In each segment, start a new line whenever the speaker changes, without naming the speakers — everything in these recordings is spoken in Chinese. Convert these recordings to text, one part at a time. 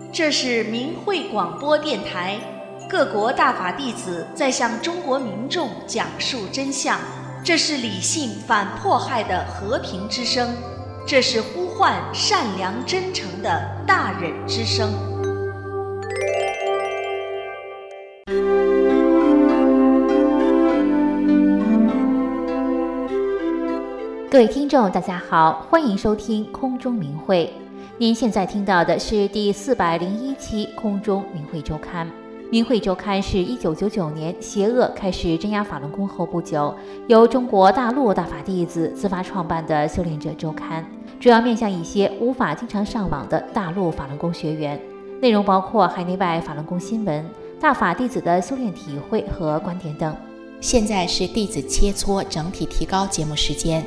这是明慧广播电台，各国大法弟子在向中国民众讲述真相，这是理性反迫害的和平之声，这是呼唤善良真诚的大忍之声。
各位听众大家好，欢迎收听空中明慧。您现在听到的是第401期空中明慧周刊。明慧周刊是1999年邪恶开始镇压法轮功后不久，由中国大陆大法弟子自发创办的修炼者周刊，主要面向一些无法经常上网的大陆法轮功学员，内容包括海内外法轮功新闻、大法弟子的修炼体会和观点等。
现在是弟子切磋整体提高节目时间。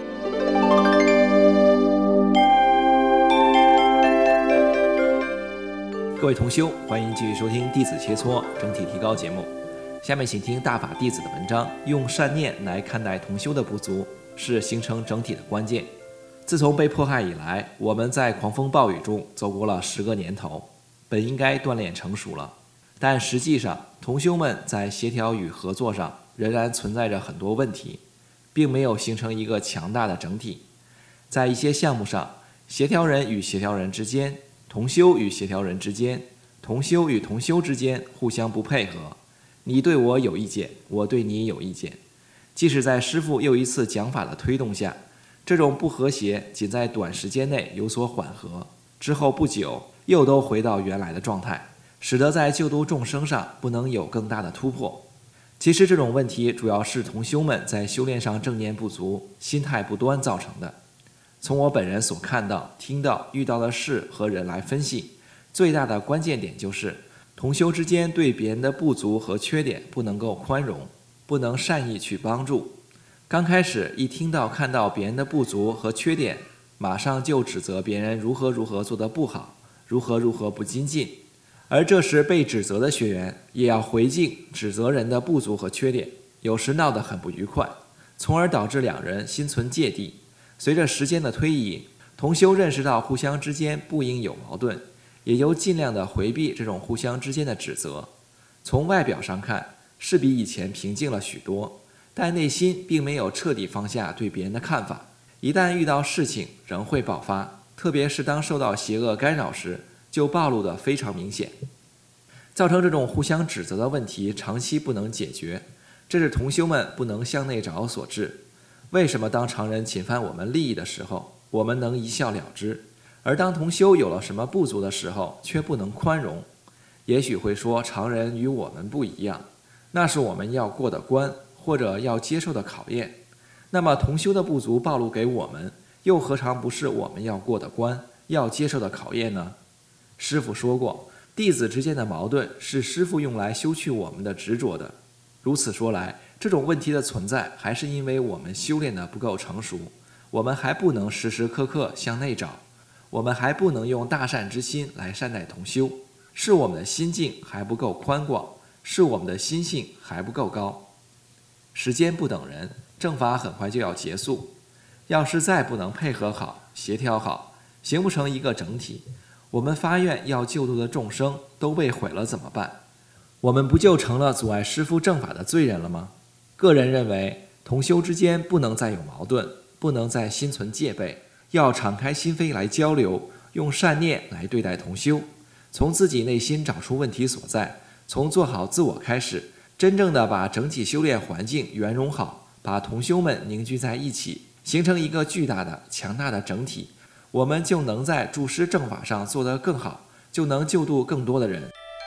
各位同修，欢迎继续收听弟子切磋整体提高节目。下面请听大法弟子的文章，用善念来看待同修的不足，是形成整体的关键。自从被迫害以来，我们在狂风暴雨中走过了10个年头，本应该锻炼成熟了，但实际上同修们在协调与合作上仍然存在着很多问题，并没有形成一个强大的整体。在一些项目上，协调人与协调人之间，同修与协调人之间，同修与同修之间互相不配合，你对我有意见，我对你有意见。即使在师父又一次讲法的推动下，这种不和谐仅在短时间内有所缓和，之后不久又都回到原来的状态，使得在救度众生上不能有更大的突破。其实这种问题主要是同修们在修炼上正念不足、心态不端造成的。从我本人所看到、听到、遇到的事和人来分析，最大的关键点就是同修之间对别人的不足和缺点不能够宽容，不能善意去帮助。刚开始一听到看到别人的不足和缺点，马上就指责别人如何做得不好，如何不精进，而这时被指责的学员也要回敬指责人的不足和缺点，有时闹得很不愉快，从而导致两人心存芥蒂。随着时间的推移，同修认识到互相之间不应有矛盾，也就尽量的回避这种互相之间的指责。从外表上看，是比以前平静了许多，但内心并没有彻底放下对别人的看法。一旦遇到事情，仍会爆发，特别是当受到邪恶干扰时，就暴露得非常明显。造成这种互相指责的问题长期不能解决，这是同修们不能向内找所致。为什么当常人侵犯我们利益的时候，我们能一笑了之，而当同修有了什么不足的时候，却不能宽容？也许会说常人与我们不一样，那是我们要过的关，或者要接受的考验。那么同修的不足暴露给我们，又何尝不是我们要过的关，要接受的考验呢？师父说过，弟子之间的矛盾是师父用来修去我们的执着的。如此说来，这种问题的存在还是因为我们修炼的不够成熟，我们还不能时时刻刻向内找，我们还不能用大善之心来善待同修，是我们的心境还不够宽广，是我们的心性还不够高。时间不等人，正法很快就要结束，要是再不能配合好、协调好，形不成一个整体，我们发愿要救度的众生都被毁了怎么办？我们不就成了阻碍师父正法的罪人了吗？个人认为，同修之间不能再有矛盾，不能再心存戒备，要敞开心扉来交流，用善念来对待同修，从自己内心找出问题所在，从做好自我开始，真正的把整体修炼环境圆融好，把同修们凝聚在一起，形成一个巨大的、强大的整体，我们就能在助师正法上做得更好，就能救度更多的人。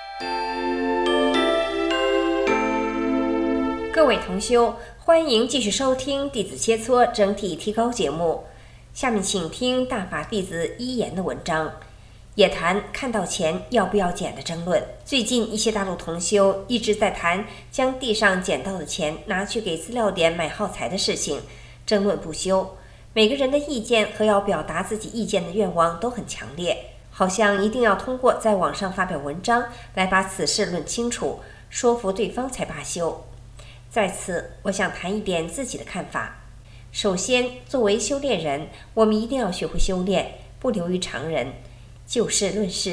各位同修，欢迎继续收听弟子切磋整体提高节目。下面请听大法弟子一言的文章，也谈看到钱要不要捡的争论。最近一些大陆同修一直在谈将地上捡到的钱拿去给资料点买耗材的事情，争论不休。每个人的意见和要表达自己意见的愿望都很强烈，好像一定要通过在网上发表文章来把此事论清楚，说服对方才罢休。在此，我想谈一点自己的看法。首先，作为修炼人，我们一定要学会修炼，不流于常人。就事论事，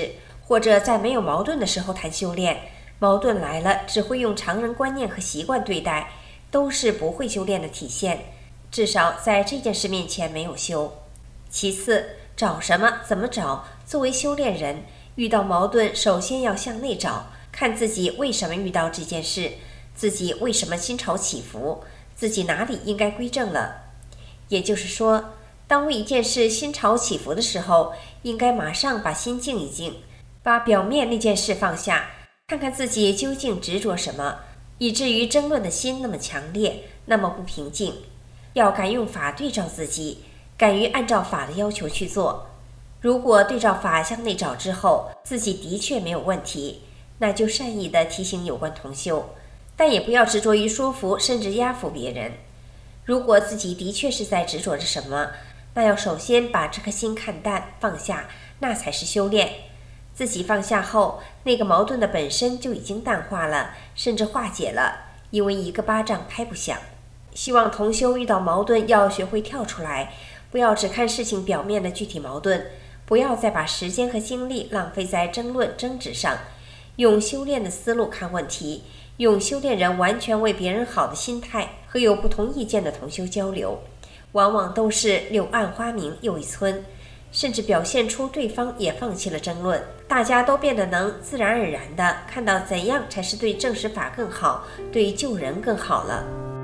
或者在没有矛盾的时候谈修炼，矛盾来了只会用常人观念和习惯对待，都是不会修炼的体现，至少在这件事面前没有修。其次，找什么怎么找，作为修炼人，遇到矛盾首先要向内找，看自己为什么遇到这件事，自己为什么心潮起伏，自己哪里应该归正了。也就是说，当为一件事心潮起伏的时候，应该马上把心静一静，把表面那件事放下，看看自己究竟执着什么，以至于争论的心那么强烈，那么不平静。要敢用法对照自己，敢于按照法的要求去做。如果对照法向内找之后，自己的确没有问题，那就善意地提醒有关同修，但也不要执着于说服甚至压服别人。如果自己的确是在执着着什么，那要首先把这颗心看淡放下，那才是修炼。自己放下后，那个矛盾的本身就已经淡化了，甚至化解了，因为一个巴掌拍不响。希望同修遇到矛盾要学会跳出来，不要只看事情表面的具体矛盾，不要再把时间和精力浪费在争论争执上，用修炼的思路看问题，用修炼人完全为别人好的心态和有不同意见的同修交流，往往都是柳暗花明又一村，甚至表现出对方也放弃了争论，大家都变得能自然而然地看到怎样才是对正实法更好，对救人更好了。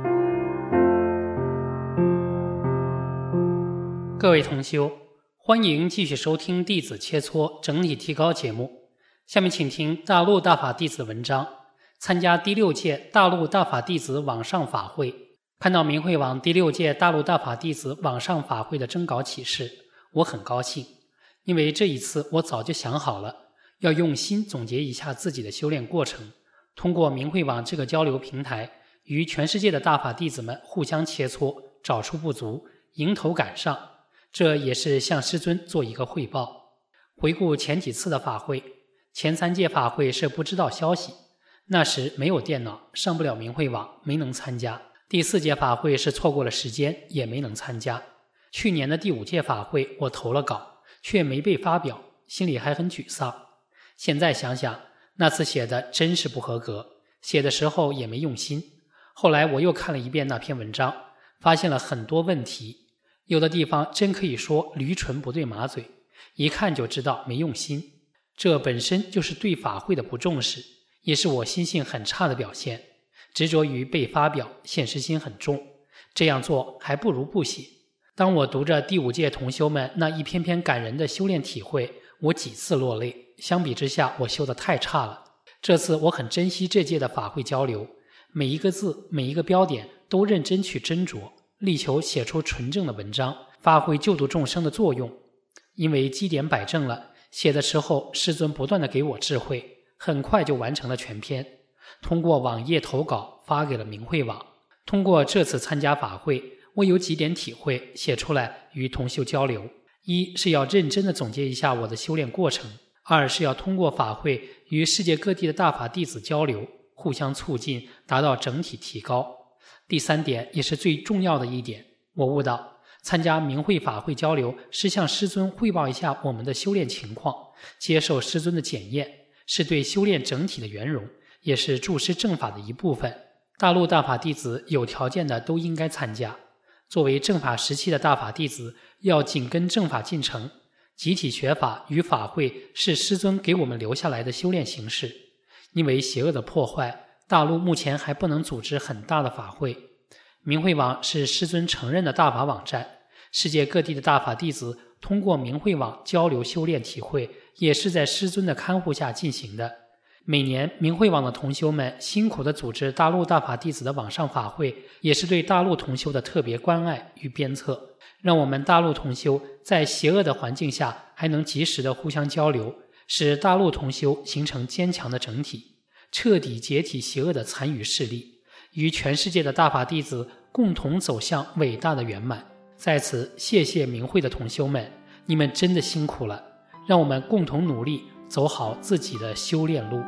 各位同修，欢迎继续收听弟子切磋整体提高节目。下面请听大陆大法弟子文章。参加第6届大陆大法弟子网上法会，看到明慧网第6届大陆大法弟子网上法会的征稿启事，我很高兴，因为这一次我早就想好了，要用心总结一下自己的修炼过程，通过明慧网这个交流平台，与全世界的大法弟子们互相切磋，找出不足，迎头赶上。这也是向师尊做一个汇报。回顾前几次的法会，前3届法会是不知道消息，那时没有电脑，上不了明慧网，没能参加。第4届法会是错过了时间，也没能参加。去年的第5届法会我投了稿，却没被发表，心里还很沮丧。现在想想，那次写的真是不合格，写的时候也没用心。后来我又看了一遍那篇文章，发现了很多问题，有的地方真可以说驴唇不对马嘴，一看就知道没用心。这本身就是对法会的不重视，也是我心性很差的表现，执着于被发表，现实心很重，这样做还不如不写。当我读着第5届同修们那一篇篇感人的修炼体会，我几次落泪，相比之下我修得太差了。这次我很珍惜这届的法会交流，每一个字每一个标点都认真去斟酌，力求写出纯正的文章，发挥救度众生的作用。因为基点摆正了，写的时候师尊不断地给我智慧，很快就完成了全篇，通过网页投稿发给了明慧网。通过这次参加法会，我有几点体会写出来与同修交流。一是要认真地总结一下我的修炼过程；2是要通过法会与世界各地的大法弟子交流，互相促进，达到整体提高。第3点也是最重要的一点，我悟到参加明慧法会交流是向师尊汇报一下我们的修炼情况，接受师尊的检验，是对修炼整体的圆融，也是助师正法的一部分。大陆大法弟子有条件的都应该参加。作为正法时期的大法弟子，要紧跟正法进程，集体学法与法会是师尊给我们留下来的修炼形式。因为邪恶的破坏，大陆目前还不能组织很大的法会。明慧网是师尊承认的大法网站，世界各地的大法弟子通过明慧网交流修炼体会，也是在师尊的看护下进行的。每年明慧网的同修们辛苦地组织大陆大法弟子的网上法会，也是对大陆同修的特别关爱与鞭策，让我们大陆同修在邪恶的环境下还能及时地互相交流，使大陆同修形成坚强的整体，彻底解体邪恶的残余势力，与全世界的大法弟子共同走向伟大的圆满。在此谢谢明慧的同修们，你们真的辛苦了，让我们共同努力，走好自己的修炼路。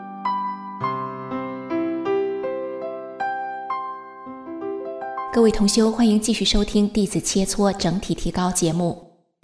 各位同修，欢迎继续收听弟子切磋整体提高节目。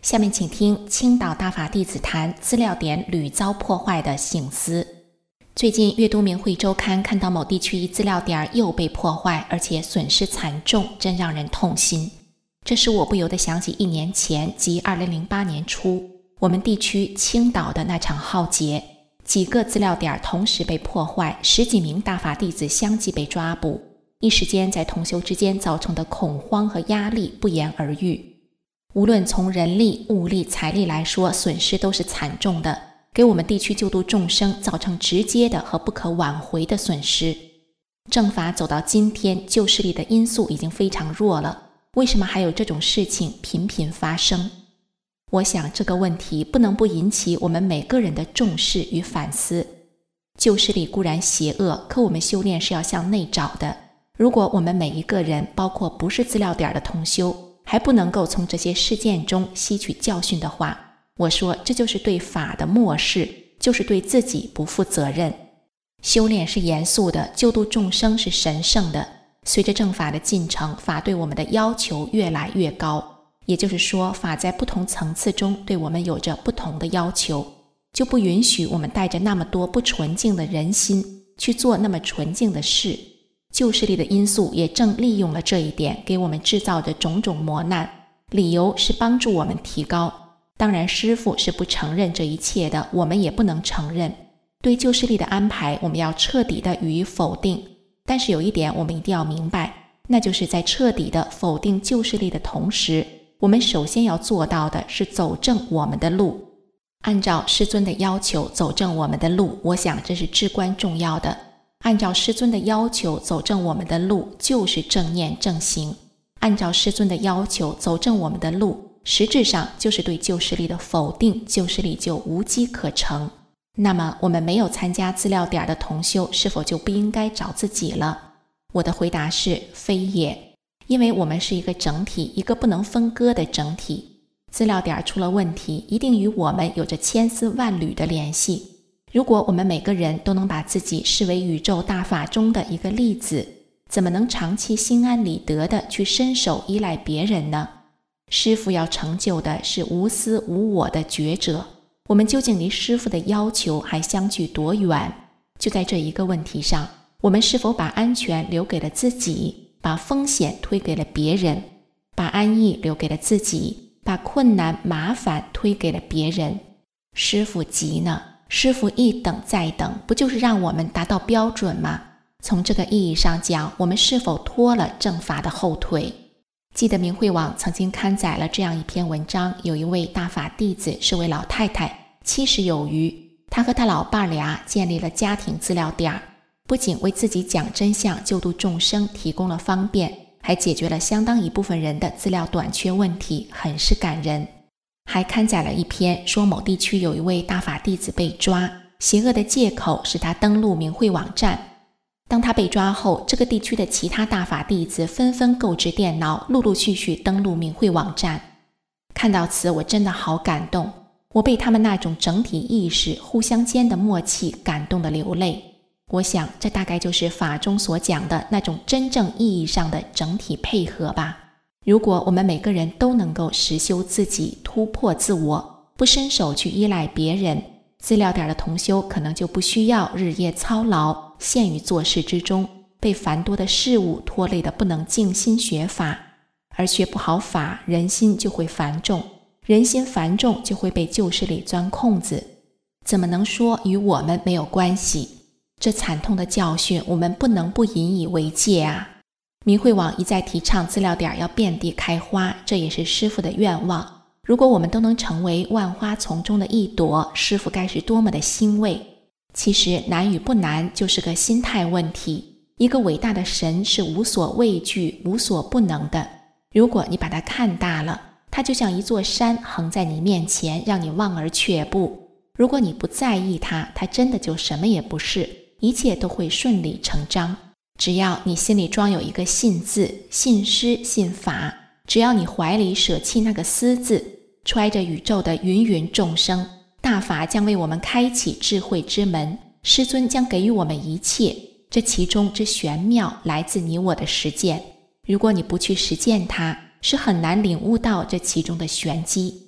下面请听青岛大法弟子谈资料点屡遭破坏的省思。最近阅读明慧周刊，看到某地区一资料点又被破坏，而且损失惨重，真让人痛心。这使我不由得想起1年前，即2008年初，我们地区青岛的那场浩劫，几个资料点同时被破坏，10几名大法弟子相继被抓捕，一时间在同修之间造成的恐慌和压力不言而喻。无论从人力、物力、财力来说，损失都是惨重的，给我们地区救度众生造成直接的和不可挽回的损失。正法走到今天，旧势力的因素已经非常弱了，为什么还有这种事情频频发生？我想这个问题不能不引起我们每个人的重视与反思。旧势力固然邪恶，可我们修炼是要向内找的。如果我们每一个人，包括不是资料点的同修，还不能够从这些事件中吸取教训的话，我说这就是对法的漠视，就是对自己不负责任。修炼是严肃的，救度众生是神圣的。随着正法的进程，法对我们的要求越来越高，也就是说，法在不同层次中对我们有着不同的要求，就不允许我们带着那么多不纯净的人心去做那么纯净的事。旧势力的因素也正利用了这一点，给我们制造着种种磨难，理由是帮助我们提高。当然师父是不承认这一切的，我们也不能承认。对旧势力的安排，我们要彻底的予以否定。但是有一点我们一定要明白，那就是在彻底的否定旧势力的同时，我们首先要做到的是走正我们的路，按照师尊的要求走正我们的路，我想这是至关重要的。按照师尊的要求走正我们的路，就是正念正行。按照师尊的要求走正我们的路，实质上就是对旧势力的否定，旧势力就无机可乘。那么我们没有参加资料点的同修，是否就不应该找自己了？我的回答是非也，因为我们是一个整体，一个不能分割的整体。资料点出了问题，一定与我们有着千丝万缕的联系。如果我们每个人都能把自己视为宇宙大法中的一个粒子，怎么能长期心安理得的去伸手依赖别人呢？师父要成就的是无私无我的觉者，我们究竟离师父的要求还相距多远？就在这一个问题上，我们是否把安全留给了自己，把风险推给了别人，把安逸留给了自己，把困难麻烦推给了别人？师父急呢？师父一等再等，不就是让我们达到标准吗？从这个意义上讲，我们是否拖了正法的后腿？记得明慧网曾经刊载了这样一篇文章，有一位大法弟子是位老太太，70有余，她和她老伴俩建立了家庭资料点，不仅为自己讲真相救度众生提供了方便，还解决了相当一部分人的资料短缺问题，很是感人。还刊载了一篇说某地区有一位大法弟子被抓，邪恶的借口是他登录明慧网站。当他被抓后，这个地区的其他大法弟子纷纷购置电脑，陆陆续续登录明慧网站。看到此，我真的好感动，我被他们那种整体意识、互相间的默契感动得流泪。我想这大概就是法中所讲的那种真正意义上的整体配合吧。如果我们每个人都能够实修自己，突破自我，不伸手去依赖别人，资料点的同修可能就不需要日夜操劳，陷于做事之中，被繁多的事物拖累得不能静心学法。而学不好法，人心就会繁重，人心繁重就会被旧势力钻空子，怎么能说与我们没有关系？这惨痛的教训，我们不能不引以为戒啊！明慧网一再提倡资料点要遍地开花，这也是师父的愿望。如果我们都能成为万花丛中的一朵，师父该是多么的欣慰。其实难与不难就是个心态问题。一个伟大的神是无所畏惧、无所不能的。如果你把它看大了，它就像一座山横在你面前，让你望而却步。如果你不在意它，它真的就什么也不是，一切都会顺理成章。只要你心里装有一个信字，信师信法，只要你怀里舍弃那个思字，揣着宇宙的芸芸众生，大法将为我们开启智慧之门，师尊将给予我们一切。这其中之玄妙来自你我的实践，如果你不去实践它，是很难领悟到这其中的玄机。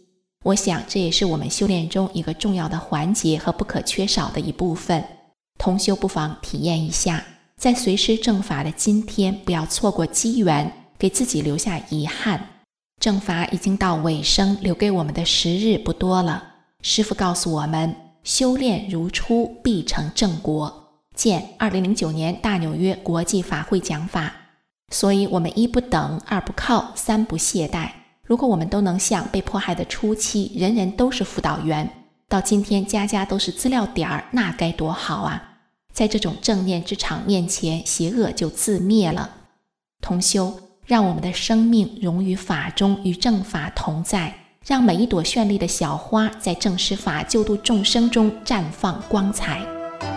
我想这也是我们修炼中一个重要的环节和不可缺少的一部分。同修不妨体验一下，在随师正法的今天，不要错过机缘，给自己留下遗憾。正法已经到尾声，留给我们的时日不多了。师父告诉我们，修炼如初，必成正果。见2009年大纽约国际法会讲法。所以我们一不等，二不靠，三不懈怠。如果我们都能像被迫害的初期，人人都是辅导员，到今天家家都是资料点，那该多好啊！在这种正念之场面前，邪恶就自灭了。同修，让我们的生命融于法中，与正法同在，让每一朵绚丽的小花在正师法救度众生中绽放光彩。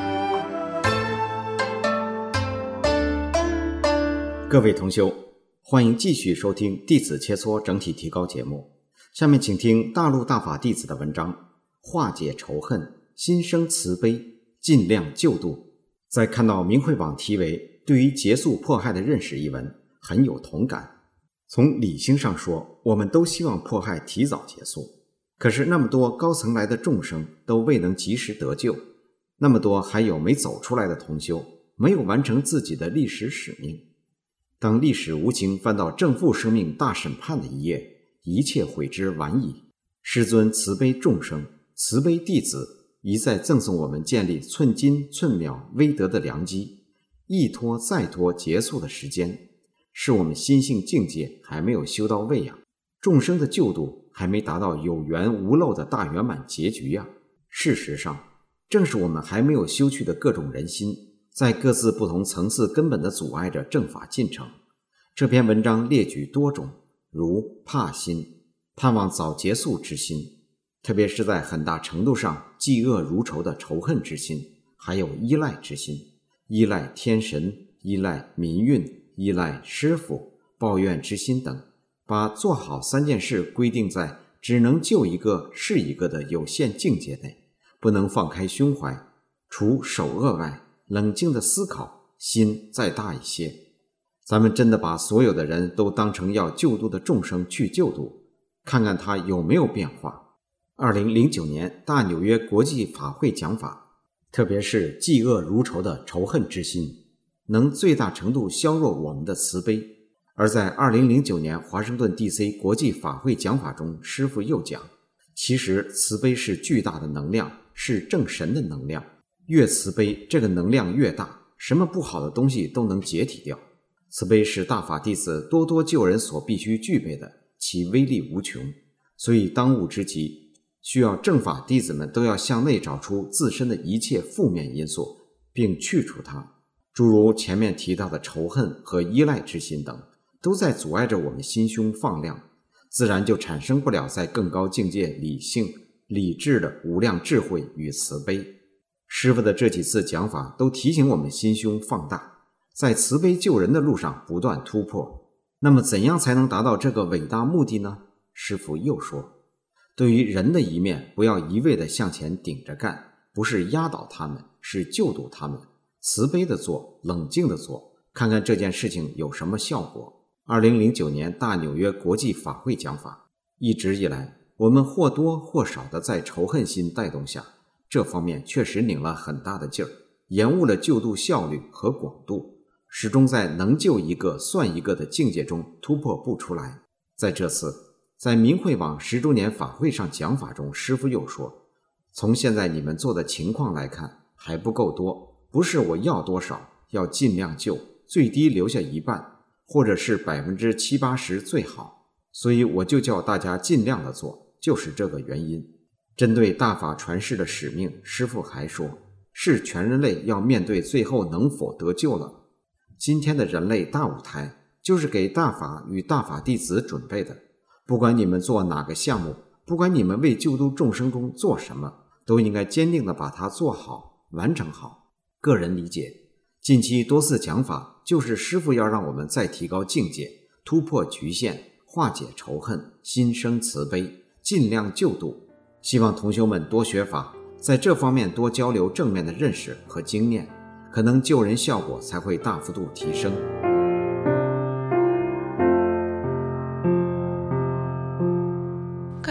各位同修，欢迎继续收听弟子切磋整体提高节目。下面请听大陆大法弟子的文章，化解仇恨，心生慈悲，尽量救度。在看到明慧网题为对于结束迫害的认识一文，很有同感。从理性上说，我们都希望迫害提早结束，可是那么多高层来的众生都未能及时得救，那么多还有没走出来的同修，没有完成自己的历史使命。当历史无情翻到正负生命大审判的一页，一切悔之晚矣。师尊慈悲众生，慈悲弟子，一再赠送我们建立寸金寸秒微德的良机，一拖再拖结束的时间，是我们心性境界还没有修到位呀，众生的救度还没达到有缘无漏的大圆满结局呀。事实上，正是我们还没有修去的各种人心，在各自不同层次根本地阻碍着正法进程。这篇文章列举多种，如怕心，盼望早结束之心，特别是在很大程度上嫉恶如仇的仇恨之心，还有依赖之心，依赖天神，依赖民运，依赖师父，抱怨之心等，把做好3件事规定在只能救一个是一个的有限境界内，不能放开胸怀，除守恶外，冷静的思考，心再大一些。咱们真的把所有的人都当成要救度的众生去救度，看看他有没有变化。2009年大纽约国际法会讲法，特别是嫉恶如仇的仇恨之心，能最大程度削弱我们的慈悲。而在2009年华盛顿 DC 国际法会讲法中，师父又讲，其实慈悲是巨大的能量，是正神的能量，越慈悲这个能量越大，什么不好的东西都能解体掉。慈悲是大法弟子多多救人所必须具备的，其威力无穷。所以当务之急，需要正法弟子们都要向内找出自身的一切负面因素，并去除它。诸如前面提到的仇恨和依赖之心等，都在阻碍着我们心胸放亮，自然就产生不了在更高境界理性、理智的无量智慧与慈悲。师父的这几次讲法都提醒我们心胸放大，在慈悲救人的路上不断突破。那么怎样才能达到这个伟大目的呢？师父又说，对于人的一面，不要一味地向前顶着干，不是压倒他们，是救度他们，慈悲地做，冷静地做，看看这件事情有什么效果。2009年大纽约国际法会讲法，一直以来我们或多或少的在仇恨心带动下，这方面确实拧了很大的劲儿，延误了救度效率和广度，始终在能救一个算一个的境界中突破不出来。在这次在明慧网10周年法会上讲法中，师父又说，从现在你们做的情况来看还不够多，不是我要多少，要尽量救，最低留下一半，或者是70-80%最好，所以我就叫大家尽量的做，就是这个原因。针对大法传世的使命，师父还说，是全人类要面对最后能否得救了。今天的人类大舞台就是给大法与大法弟子准备的，不管你们做哪个项目，不管你们为救度众生中做什么，都应该坚定地把它做好，完成好。个人理解，近期多次讲法就是师父要让我们再提高境界，突破局限，化解仇恨，心生慈悲，尽量救度。希望同修们多学法，在这方面多交流正面的认识和经验，可能救人效果才会大幅度提升。
各位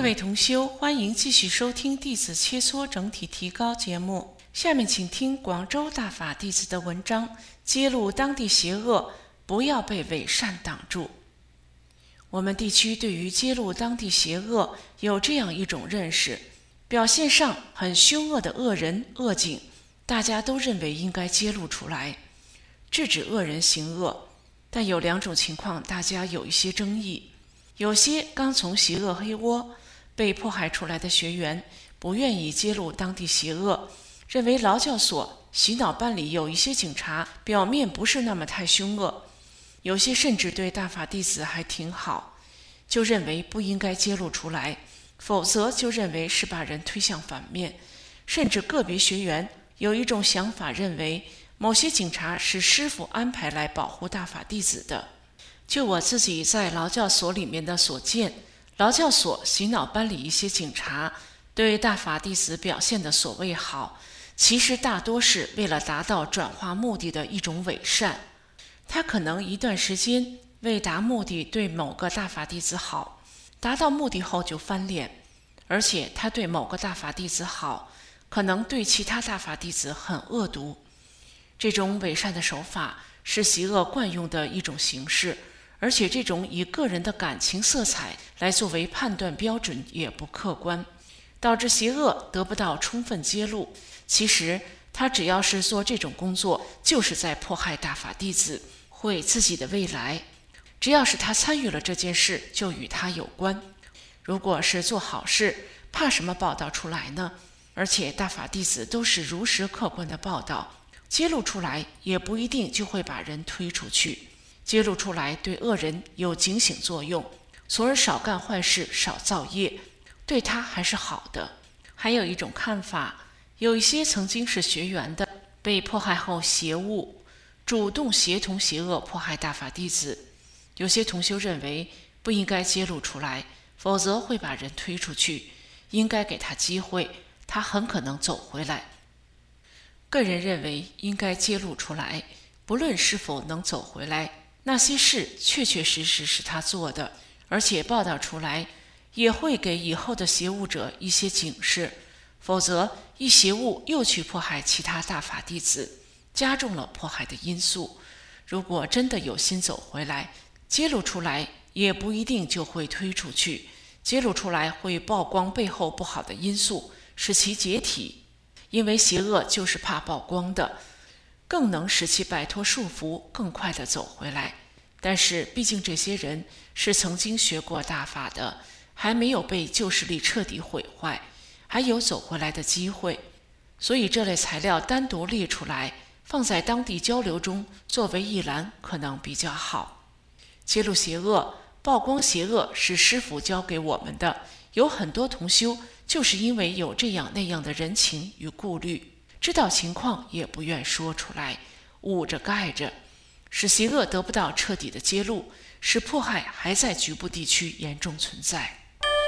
位同修，欢迎继续收听弟子切磋整体提高节目。下面请听广州大法弟子的文章，揭露当地邪恶，不要被伪善挡住。我们地区对于揭露当地邪恶有这样一种认识，表现上很凶恶的恶人恶警，大家都认为应该揭露出来，制止恶人行恶。但有两种情况大家有一些争议，有些刚从邪恶黑窝被迫害出来的学员不愿意揭露当地邪恶，认为劳教所、洗脑班里有一些警察表面不是那么太凶恶，有些甚至对大法弟子还挺好，就认为不应该揭露出来，否则就认为是把人推向反面。甚至个别学员有一种想法，认为某些警察是师父安排来保护大法弟子的。就我自己在劳教所里面的所见，劳教所、洗脑班里一些警察对大法弟子表现的所谓好，其实大多是为了达到转化目的的一种伪善。他可能一段时间为达目的对某个大法弟子好，达到目的后就翻脸，而且他对某个大法弟子好，可能对其他大法弟子很恶毒。这种伪善的手法是邪恶惯用的一种形式，而且这种以个人的感情色彩来作为判断标准也不客观，导致邪恶得不到充分揭露。其实他只要是做这种工作，就是在迫害大法弟子，毁自己的未来。只要是他参与了这件事，就与他有关。如果是做好事，怕什么报道出来呢？而且大法弟子都是如实客观的报道，揭露出来也不一定就会把人推出去。揭露出来对恶人有警醒作用，从而少干坏事，少造业，对他还是好的。还有一种看法，有一些曾经是学员的，被迫害后邪物，主动协同邪恶迫害大法弟子。有些同修认为不应该揭露出来，否则会把人推出去，应该给他机会，他很可能走回来。个人认为应该揭露出来，不论是否能走回来，那些事确确实实是他做的，而且报道出来也会给以后的邪物者一些警示，否则一邪物又去迫害其他大法弟子，加重了迫害的因素。如果真的有心走回来，揭露出来也不一定就会推出去，揭露出来会曝光背后不好的因素，使其解体，因为邪恶就是怕曝光的，更能使其摆脱束缚，更快地走回来。但是毕竟这些人是曾经学过大法的，还没有被旧势力彻底毁坏，还有走回来的机会，所以这类材料单独列出来，放在当地交流中作为一栏可能比较好。揭露邪恶、曝光邪恶是师父教给我们的，有很多同修就是因为有这样那样的人情与顾虑，知道情况也不愿说出来，捂着盖着，使邪恶得不到彻底的揭露，使迫害还在局部地区严重存在。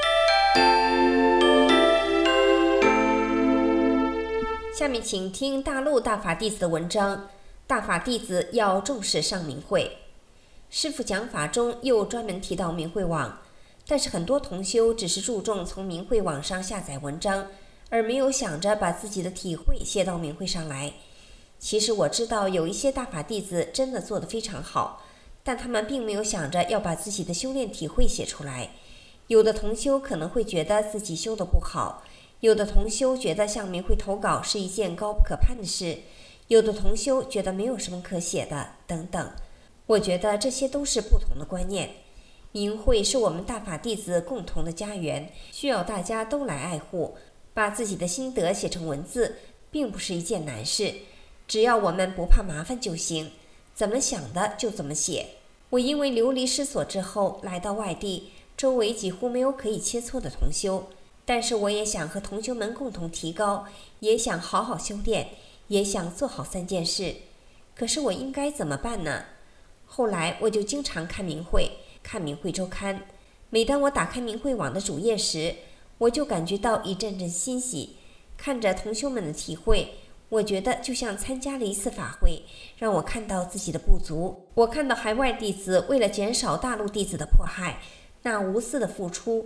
下面请听大陆大法弟子的文章，大法弟子要重视上明会。师父讲法中又专门提到明慧网，但是很多同修只是注重从明慧网上下载文章，而没有想着把自己的体会写到明慧上来。其实我知道有一些大法弟子真的做得非常好，但他们并没有想着要把自己的修炼体会写出来。有的同修可能会觉得自己修得不好，有的同修觉得向明慧投稿是一件高不可攀的事，有的同修觉得没有什么可写的，等等。我觉得这些都是不同的观念。明慧是我们大法弟子共同的家园，需要大家都来爱护。把自己的心得写成文字，并不是一件难事，只要我们不怕麻烦就行，怎么想的就怎么写。我因为流离失所之后来到外地，周围几乎没有可以切磋的同修，但是我也想和同修们共同提高，也想好好修炼，也想做好3件事。可是我应该怎么办呢？后来我就经常看明慧，看明慧周刊。每当我打开明慧网的主页时，我就感觉到一阵阵欣喜。看着同修们的体会，我觉得就像参加了一次法会，让我看到自己的不足。我看到海外弟子为了减少大陆弟子的迫害，那无私的付出，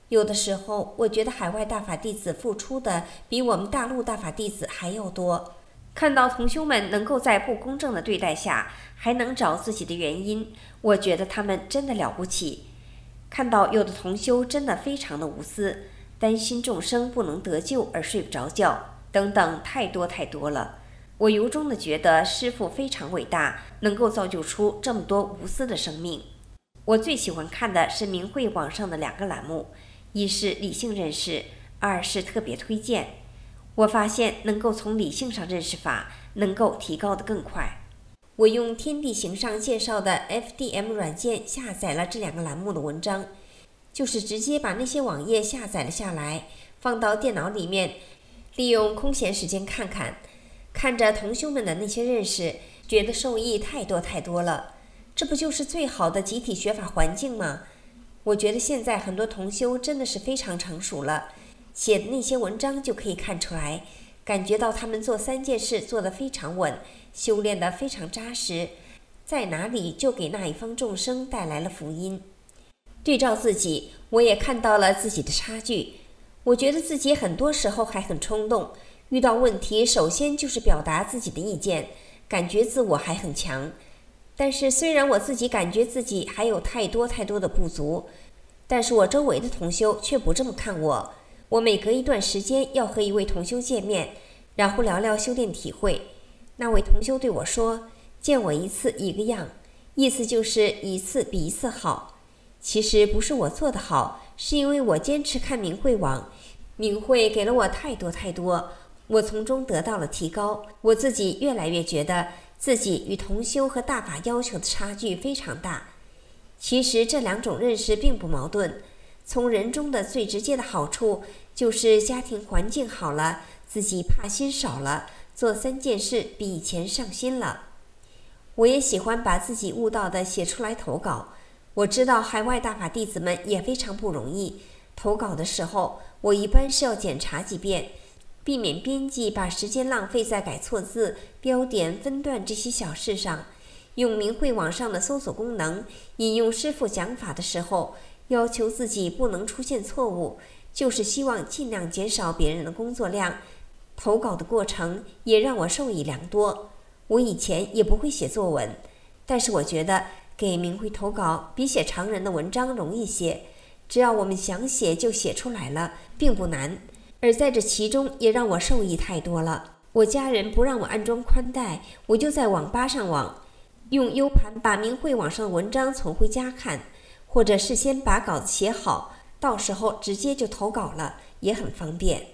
有的时候，我觉得海外大法弟子付出的比我们大陆大法弟子还要多。看到同修们能够在不公正的对待下，还能找自己的原因，我觉得他们真的了不起。看到有的同修真的非常的无私，担心众生不能得救而睡不着觉，等等，太多了。我由衷的觉得师父非常伟大，能够造就出这么多无私的生命。我最喜欢看的是明慧网上的2个栏目，一是理性认识，二是特别推荐。我发现能够从理性上认识法，能够提高得更快。我用天地行上介绍的 FDM 软件下载了这2个栏目的文章，就是直接把那些网页下载了下来，放到电脑里面，利用空闲时间看看，看着同修们的那些认识，觉得受益太多了。这不就是最好的集体学法环境吗？我觉得现在很多同修真的是非常成熟了，写的那些文章就可以看出来，感觉到他们做3件事做得非常稳，修炼得非常扎实，在哪里就给那一方众生带来了福音。对照自己，我也看到了自己的差距。我觉得自己很多时候还很冲动，遇到问题首先就是表达自己的意见，感觉自我还很强。但是虽然我自己感觉自己还有太多的不足，但是我周围的同修却不这么看我。我每隔一段时间要和一位同修见面，然后聊聊修炼体会。那位同修对我说，见我一次一个样，意思就是一次比一次好。其实不是我做得好，是因为我坚持看明慧网，明慧给了我太多，我从中得到了提高。我自己越来越觉得自己与同修和大法要求的差距非常大。其实这2种认识并不矛盾，从人中的最直接的好处就是家庭环境好了，自己怕心少了，做3件事比以前上心了。我也喜欢把自己悟到的写出来投稿。我知道海外大法弟子们也非常不容易，投稿的时候我一般是要检查几遍，避免编辑把时间浪费在改错字、标点、分段这些小事上。用明慧网上的搜索功能，引用师父讲法的时候，要求自己不能出现错误，就是希望尽量减少别人的工作量。投稿的过程也让我受益良多。我以前也不会写作文，但是我觉得给明慧投稿比写常人的文章容易些，只要我们想写就写出来了，并不难。而在这其中也让我受益太多了。我家人不让我安装宽带，我就在网吧上网，用 U 盘把明慧网上的文章存回家看，或者事先把稿子写好，到时候直接就投稿了，也很方便。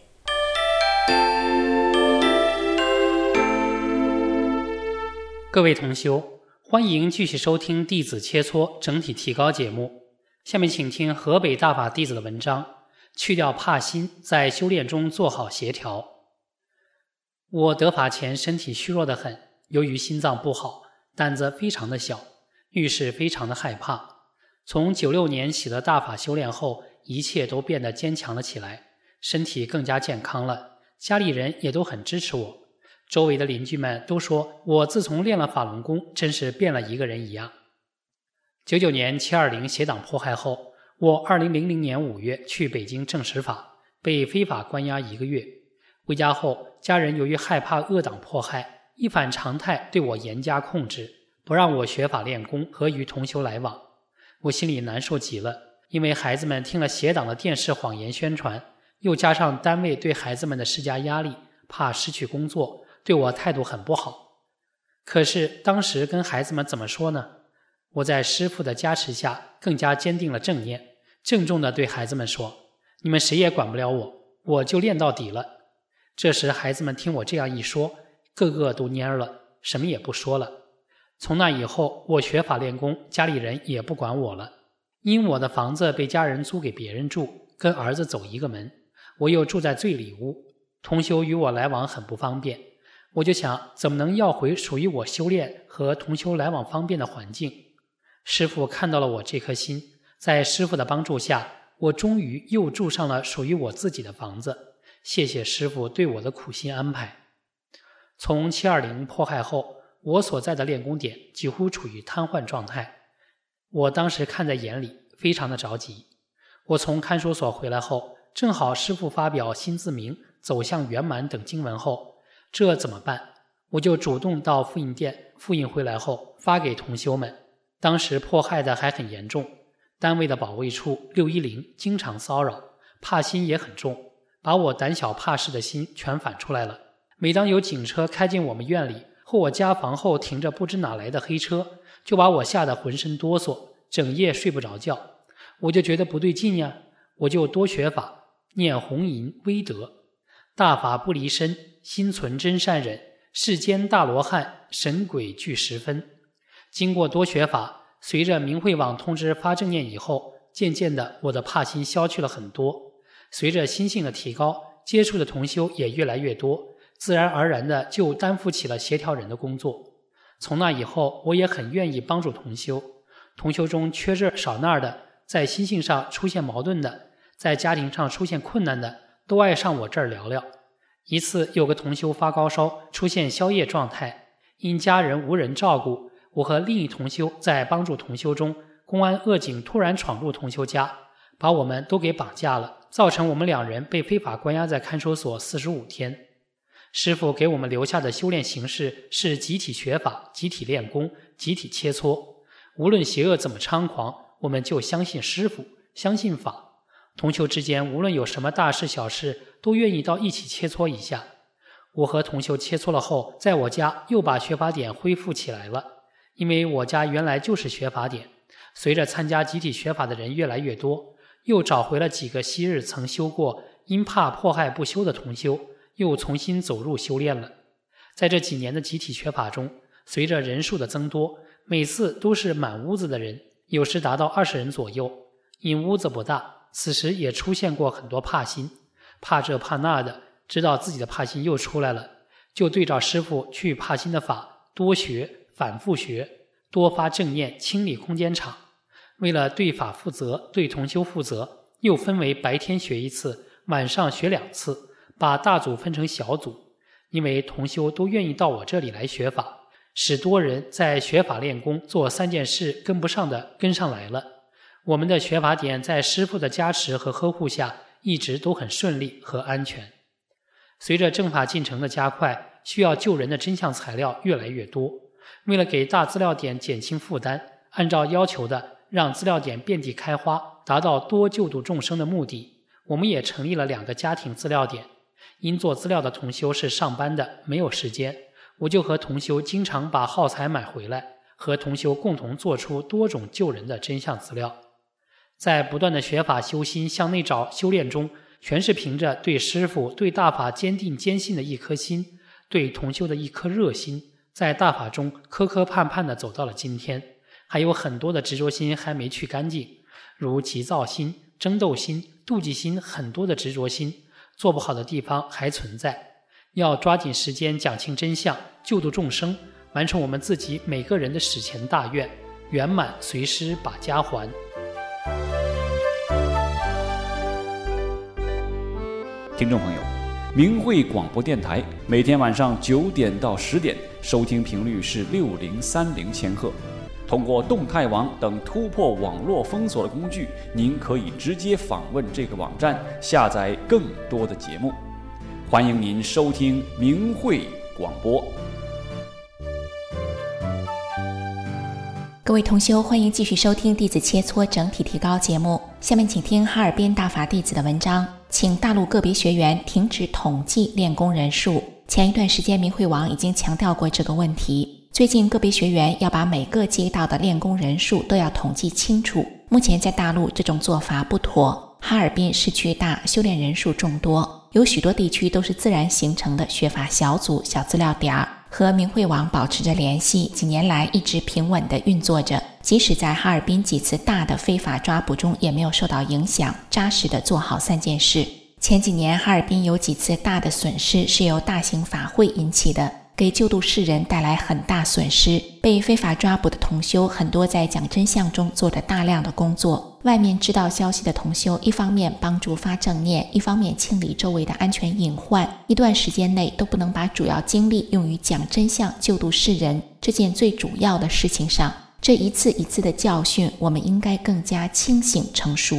各位同修，欢迎继续收听弟子切磋整体提高节目。下面请听河北大法弟子的文章，去掉怕心，在修炼中做好协调。我得法前身体虚弱得很，由于心脏不好，胆子非常的小，遇事非常的害怕。从96年喜乐大法修炼后，一切都变得坚强了起来，身体更加健康了，家里人也都很支持我。周围的邻居们都说我自从练了法轮功，真是变了一个人一样。99年720邪党迫害后，我2000年5月去北京证实法，被非法关押1个月。回家后，家人由于害怕恶党迫害，一反常态对我严加控制，不让我学法练功和与同修来往。我心里难受极了，因为孩子们听了邪党的电视谎言宣传，又加上单位对孩子们的施加压力，怕失去工作，对我态度很不好。可是当时跟孩子们怎么说呢？我在师父的加持下更加坚定了正念，郑重地对孩子们说，你们谁也管不了我，我就练到底了。这时孩子们听我这样一说，个个都蔫了，什么也不说了。从那以后，我学法练功，家里人也不管我了。因我的房子被家人租给别人住，跟儿子走一个门，我又住在最里屋，同修与我来往很不方便。我就想，怎么能要回属于我修炼和同修来往方便的环境？师父看到了我这颗心，在师父的帮助下，我终于又住上了属于我自己的房子。谢谢师父对我的苦心安排。从720迫害后，我所在的练功点几乎处于瘫痪状态。我当时看在眼里，非常的着急。 我从看守所回来后，正好师父发表心自明、走向圆满等经文后，这怎么办？我就主动到复印店复印回来后发给同修们。当时迫害的还很严重，单位的保卫处610经常骚扰，怕心也很重，把我胆小怕事的心全反出来了。每当有警车开进我们院里，或我家房后停着不知哪来的黑车，就把我吓得浑身哆嗦，整夜睡不着觉。我就觉得不对劲呀，我就多学法，念弘淫威德，大法不离身，心存真善忍，世间大罗汉，神鬼俱十分。经过多学法，随着明慧网通知发正念以后，渐渐的我的怕心消去了很多。随着心性的提高，接触的同修也越来越多，自然而然的就担负起了协调人的工作。从那以后，我也很愿意帮助同修。同修中缺这少那的，在心性上出现矛盾的，在家庭上出现困难的，都爱上我这儿聊聊。一次有个同修发高烧，出现宵夜状态，因家人无人照顾，我和另一同修在帮助同修中，公安恶警突然闯入同修家，把我们都给绑架了，造成我们2人被非法关押在看守所45天。师父给我们留下的修炼形式是集体学法、集体练功、集体切磋。无论邪恶怎么猖狂，我们就相信师父，相信法。同修之间无论有什么大事小事，都愿意到一起切磋一下。我和同修切磋了后，在我家又把学法点恢复起来了。因为我家原来就是学法点，随着参加集体学法的人越来越多，又找回了几个昔日曾修过因怕迫害不修的同修，又重新走入修炼了。在这几年的集体学法中，随着人数的增多，每次都是满屋子的人，有时达到20人左右。因屋子不大，此时也出现过很多怕心，怕这怕那的，知道自己的怕心又出来了，就对照师父去怕心的法，多学反复学，多发正念，清理空间场。为了对法负责，对同修负责，又分为白天学1次，晚上学2次，把大组分成小组。因为同修都愿意到我这里来学法，使多人在学法练功做3件事跟不上的跟上来了。我们的学法点在师父的加持和呵护下，一直都很顺利和安全。随着正法进程的加快，需要救人的真相材料越来越多。为了给大资料点减轻负担，按照要求的让资料点遍地开花，达到多救度众生的目的，我们也成立了2个家庭资料点。因做资料的同修是上班的，没有时间，我就和同修经常把耗材买回来，和同修共同做出多种救人的真相资料。在不断的学法修心向内找修炼中，全是凭着对师父对大法坚定坚信的一颗心，对同修的一颗热心，在大法中磕磕绊绊地走到了今天。还有很多的执着心还没去干净，如急躁心、争斗心、妒忌心，很多的执着心，做不好的地方还存在。要抓紧时间讲清真相，救度众生，完成我们自己每个人的史前大愿，圆满随师把家还。
听众朋友，明慧广播电台每天晚上9点到10点，收听频率是6030千赫。通过动态网等突破网络封锁的工具，您可以直接访问这个网站，下载更多的节目。欢迎您收听明慧广播。
各位同修，欢迎继续收听弟子切磋整体提高节目。下面请听哈尔滨大法弟子的文章，请大陆个别学员停止统计练功人数。前一段时间明慧网已经强调过这个问题，最近个别学员要把每个街道的练功人数都要统计清楚。目前在大陆这种做法不妥，哈尔滨市区大，修炼人数众多，有许多地区都是自然形成的学法小组、小资料点，和明慧网保持着联系，几年来一直平稳地运作着，即使在哈尔滨几次大的非法抓捕中也没有受到影响，扎实地做好3件事。前几年哈尔滨有几次大的损失是由大型法会引起的，给救度世人带来很大损失。被非法抓捕的同修很多在讲真相中做着大量的工作，外面知道消息的同修一方面帮助发正念，一方面清理周围的安全隐患，一段时间内都不能把主要精力用于讲真相、救度世人这件最主要的事情上。这一次一次的教训，我们应该更加清醒成熟。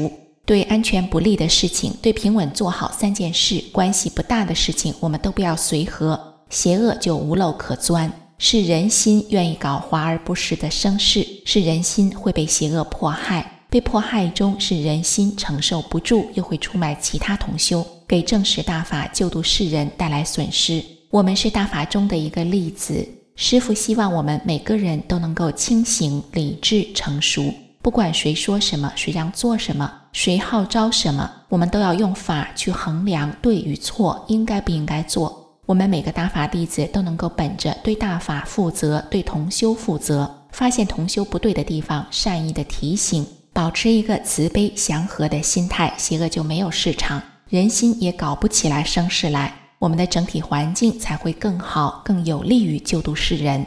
对安全不利的事情，对平稳做好3件事，关系不大的事情，我们都不要随和，邪恶就无漏可钻。是人心愿意搞华而不实的声势，是人心会被邪恶迫害，被迫害中是人心承受不住，又会出卖其他同修，给正实大法救度世人带来损失。我们是大法中的一个例子，师父希望我们每个人都能够清醒、理智、成熟，不管谁说什么，谁让做什么，谁号召什么，我们都要用法去衡量对与错，应该不应该做。我们每个大法弟子都能够本着对大法负责，对同修负责，发现同修不对的地方，善意的提醒，保持一个慈悲祥和的心态，邪恶就没有市场，人心也搞不起来声势来，我们的整体环境才会更好，更有利于救度世人。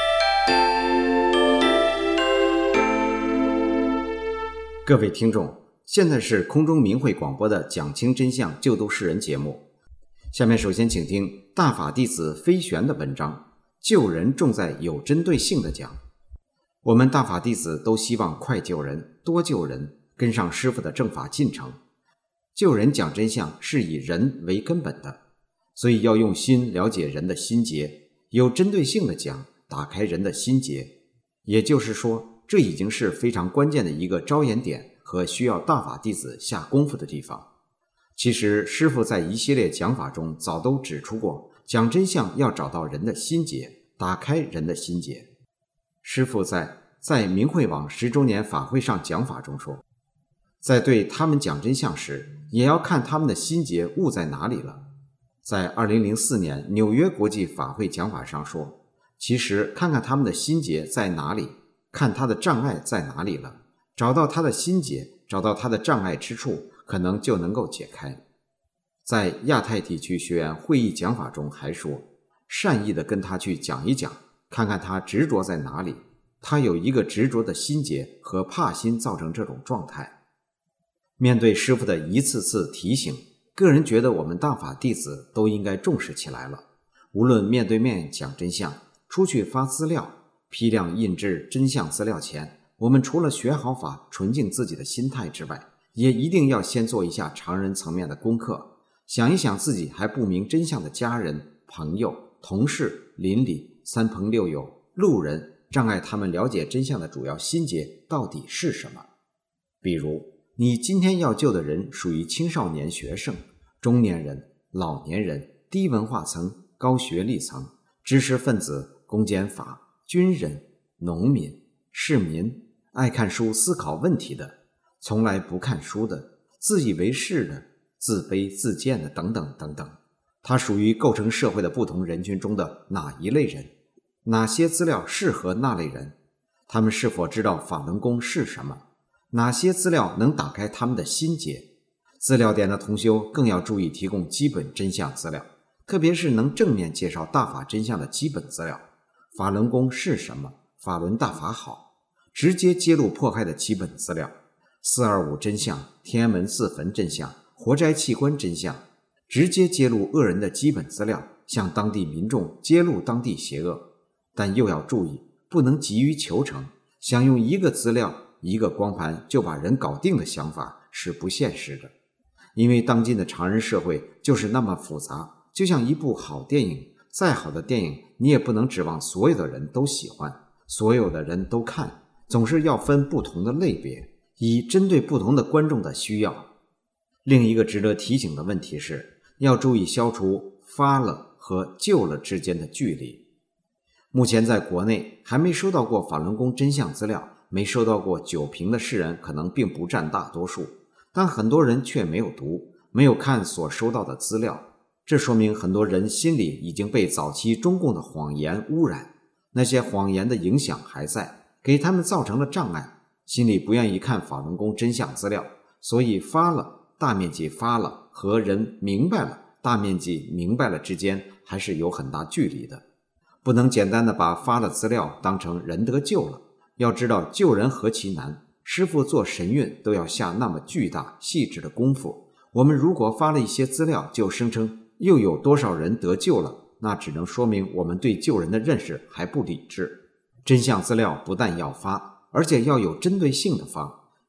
各位听众，现在是空中明慧广播的讲清真相救度世人节目。下面首先请听大法弟子飞旋的文章，救人重在有针对性的讲。我们大法弟子都希望快救人，多救人，跟上师父的正法进程。救人讲真相是以人为根本的，所以要用心了解人的心结，有针对性的讲，打开人的心结。也就是说，这已经是非常关键的一个着眼点和需要大法弟子下功夫的地方。其实师父在一系列讲法中早都指出过，讲真相要找到人的心结，打开人的心结。师父在明慧网10周年法会上讲法中说，在对他们讲真相时，也要看他们的心结悟在哪里了。在2004年纽约国际法会讲法上说，其实看看他们的心结在哪里，看他的障碍在哪里了，找到他的心结，找到他的障碍之处，可能就能够解开。在亚太地区学员会议讲法中还说，善意的跟他去讲一讲，看看他执着在哪里，他有一个执着的心结和怕心造成这种状态。面对师父的一次次提醒，个人觉得我们大法弟子都应该重视起来了。无论面对面讲真相，出去发资料，批量印制真相资料前，我们除了学好法，纯净自己的心态之外，也一定要先做一下常人层面的功课，想一想自己还不明真相的家人、朋友、同事、邻里、三朋六友、路人，障碍他们了解真相的主要心结到底是什么。比如，你今天要救的人属于青少年学生、中年人、老年人、低文化层、高学历层、知识分子、公检法、军人、农民、市民、爱看书思考问题的，从来不看书的，自以为是的，自卑自贱的等等等等。它属于构成社会的不同人群中的哪一类人？哪些资料适合那类人？他们是否知道法轮功是什么？哪些资料能打开他们的心结？资料点的同修更要注意提供基本真相资料，特别是能正面介绍大法真相的基本资料。法轮功是什么？法轮大法好，直接揭露迫害的基本资料。425真相、天安门4坟真相、活摘器官真相，直接揭露恶人的基本资料，向当地民众揭露当地邪恶。但又要注意，不能急于求成，想用一个资料、一个光盘就把人搞定的想法是不现实的。因为当今的常人社会就是那么复杂，就像一部好电影，再好的电影你也不能指望所有的人都喜欢，所有的人都看，总是要分不同的类别，以针对不同的观众的需要。另一个值得提醒的问题是，要注意消除发了和救了之间的距离。目前在国内还没收到过法轮功真相资料，没收到过酒瓶的世人可能并不占大多数，但很多人却没有读，没有看所收到的资料，这说明很多人心里已经被早期中共的谎言污染，那些谎言的影响还在，给他们造成了障碍，心里不愿意看法轮功真相资料，所以发了，大面积发了和人明白了，大面积明白了之间还是有很大距离的。不能简单的把发了资料当成人得救了，要知道救人何其难，师父做神韵都要下那么巨大细致的功夫。我们如果发了一些资料就声称又有多少人得救了，那只能说明我们对救人的认识还不理智。真相资料不但要发，而且要有针对性的发，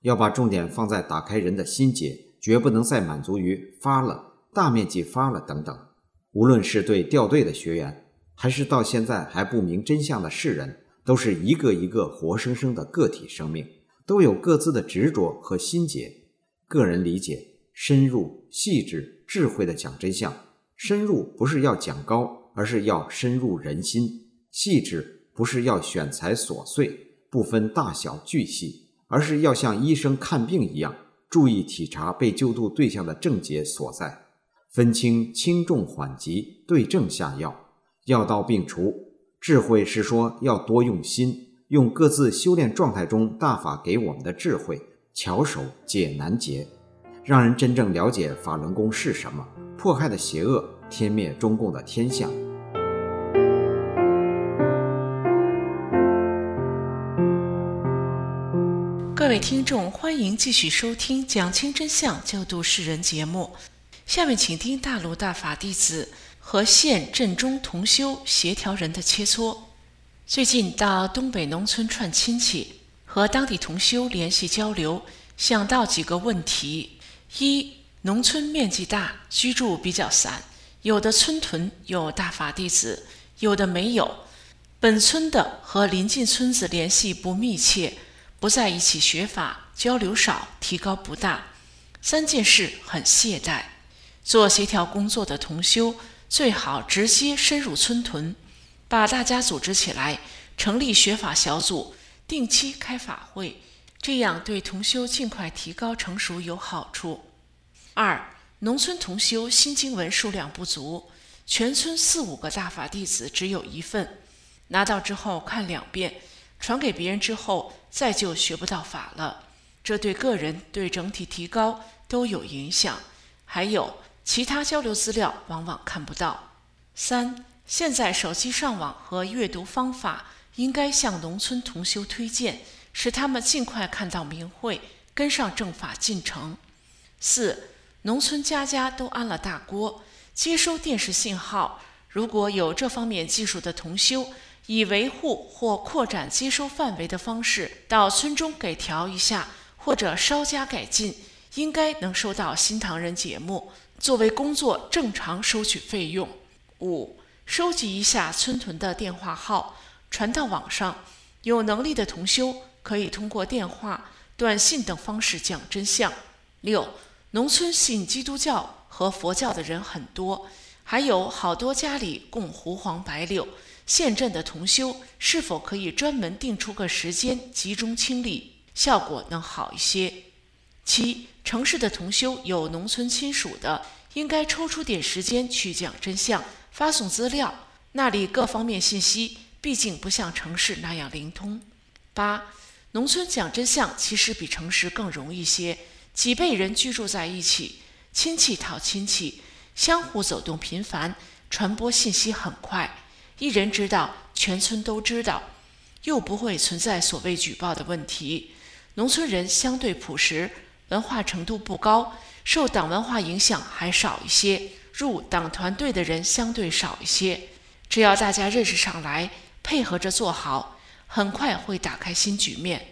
要把重点放在打开人的心结，绝不能再满足于发了、大面积发了等等。无论是对掉队的学员，还是到现在还不明真相的世人，都是一个一个活生生的个体生命，都有各自的执着和心结。个人理解深入、细致、智慧的讲真相。深入不是要讲高，而是要深入人心；细致不是要选材琐碎，不分大小巨细，而是要像医生看病一样，注意体察被救度对象的症结所在，分清轻重缓急，对症下药，药到病除。智慧是说要多用心，用各自修炼状态中大法给我们的智慧，巧手解难结，让人真正了解法轮功是什么，迫害的邪恶，天灭中共的天下。
各位听众，欢迎继续收听讲清真相救度世人节目。下面请听大陆大法弟子和县镇中同修协调人的切磋。最近到东北农村串亲戚，和当地同修联系交流，想到几个问题：一、农村面积大，居住比较散，有的村屯有大法弟子，有的没有。本村的和邻近村子联系不密切，不在一起学法，交流少，提高不大。三件事很懈怠。做协调工作的同修最好直接深入村屯，把大家组织起来，成立学法小组，定期开法会，这样对同修尽快提高成熟有好处。二、农村同修新经文数量不足，全村4、5个大法弟子只有1份，拿到之后看2遍，传给别人之后再就学不到法了，这对个人对整体提高都有影响。还有其他交流资料往往看不到。三、现在手机上网和阅读方法应该向农村同修推荐，使他们尽快看到明慧，跟上正法进程。四、农村家家都安了大锅，接收电视信号，如果有这方面技术的同修，以维护或扩展接收范围的方式到村中给调一下，或者稍加改进，应该能收到新唐人节目，作为工作正常收取费用。五、收集一下村屯的电话号，传到网上，有能力的同修可以通过电话、短信等方式讲真相。六、农村信基督教和佛教的人很多，还有好多家里供胡黄白柳，县镇的同修是否可以专门定出个时间集中清理，效果能好一些。七、城市的同修有农村亲属的，应该抽出点时间去讲真相，发送资料，那里各方面信息毕竟不像城市那样灵通。八、农村讲真相其实比城市更容易些，几辈人居住在一起，亲戚讨亲戚，相互走动频繁，传播信息很快，一人知道，全村都知道，又不会存在所谓举报的问题。农村人相对朴实，文化程度不高，受党文化影响还少一些，入党团队的人相对少一些。只要大家认识上来，配合着做好，很快会打开新局面。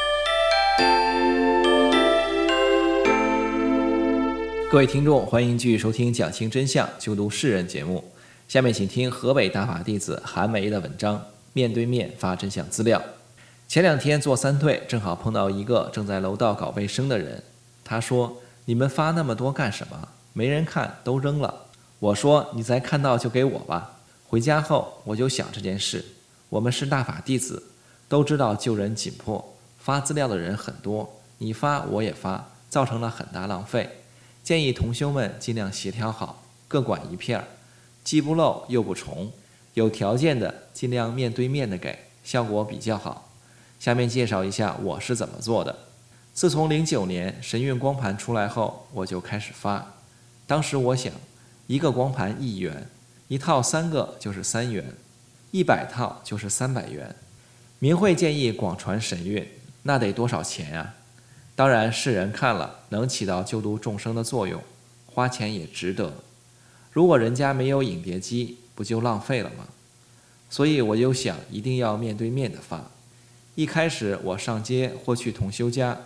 各位听众，欢迎继续收听讲清真相救度世人节目。下面请听河北大法弟子韩梅的文章，面对面发真相资料。前2天做3退，正好碰到一个正在楼道搞卫生的人。他说：“你们发那么多干什么？没人看，都扔了。”我说：“你再看到就给我吧。”回家后我就想这件事，我们是大法弟子，都知道救人紧迫，发资料的人很多，你发我也发，造成了很大浪费。建议同修们尽量协调好，各管一片，既不漏又不重，有条件的尽量面对面的给，效果比较好。下面介绍一下我是怎么做的。自从09年神韵光盘出来后，我就开始发。当时我想，一个光盘1元，一套3个就是3元，100套就是300元。明慧建议广传神韵，那得多少钱呀？当然世人看了能起到救度众生的作用，花钱也值得。如果人家没有影碟机，不就浪费了吗？所以我就想一定要面对面的发。一开始我上街或去同修家，